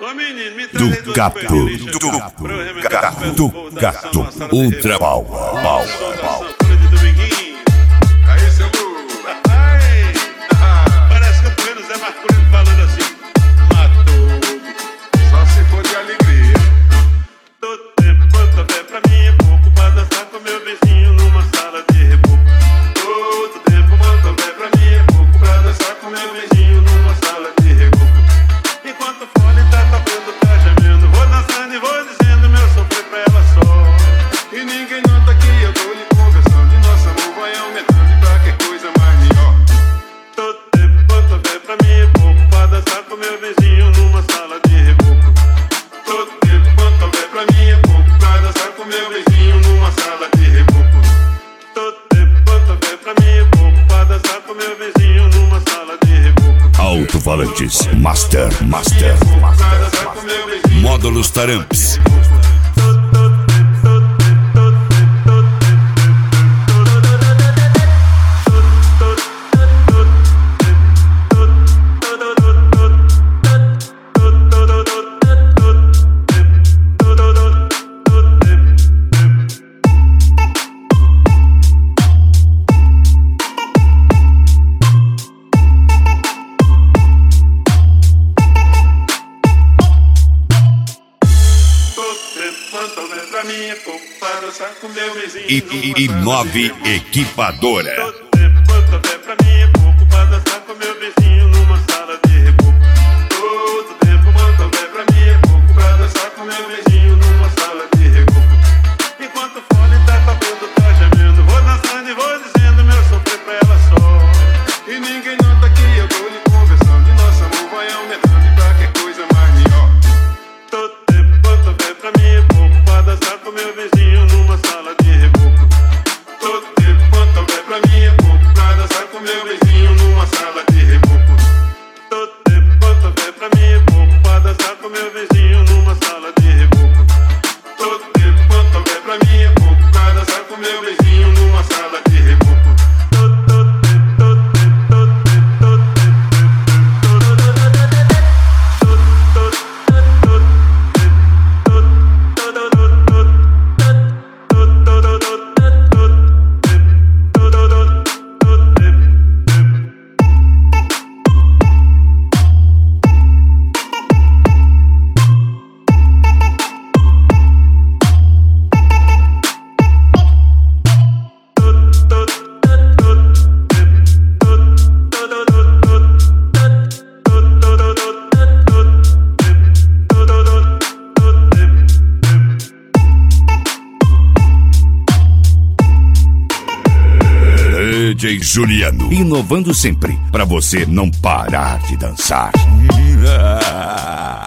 Do Gato Ultra Power. Aí, seu Lu. Parece que eu tô vendo o Zé Marcolino falando assim: matou, só se for de alegria. Todo tempo quanto houver pra mim é pouco pra dançar com meu vizinho numa sala de reboco. Todo tempo quanto houver pra mim é pouco pra dançar com meu vizinho numa sala de reboco. Enquanto o fone tá tocando, tá gemendo, vou dançando e vou dizendo meu sofrer pra ela só. E ninguém nota que eu tô lhe conversando e nosso amor vai aumentando e pra que coisa mais melhor. Todo tempo quanto houver pra mim é pouco pra dançar com meu vizinho numa sala de reboco. Todo tempo quanto houver pra mim é pouco pra dançar com meu vizinho numa sala de reboco. Todo tempo quanto houver pra mim é pouco pra dançar com meu vizinho numa sala de reboco. Alto-falantes Master. Módulos Taramps. E 9 Equipadora. Todo tempo quanto houver pra mim é pouco pra dançar com meu vizinho numa sala de reboco. Todo tempo quanto houver pra mim é pouco pra dançar com meu vizinho numa sala de reboco. Enquanto o fone tá tocando, tá gemendo, vou dançando e vou dizendo meu sofrer pra ela só. E ninguém nota que eu tô lhe conversando e nosso amor vai aumentando e pra que coisa mais melhor. Todo tempo quanto houver pra mim é pouco pra dançar com meu vizinho numa sala de reboco. Todo tempo quanto houver pra mim é pouco pra dançar com meu vizinho numa sala de reboco. Todo tempo quanto houver pra mim é pouco pra dançar com meu vizinho numa sala de reboco. Todo tempo quanto houver pra mim é pouco pra dançar com meu vizinho numa sala de reboco. DJ Juliano, inovando sempre pra você não parar de dançar.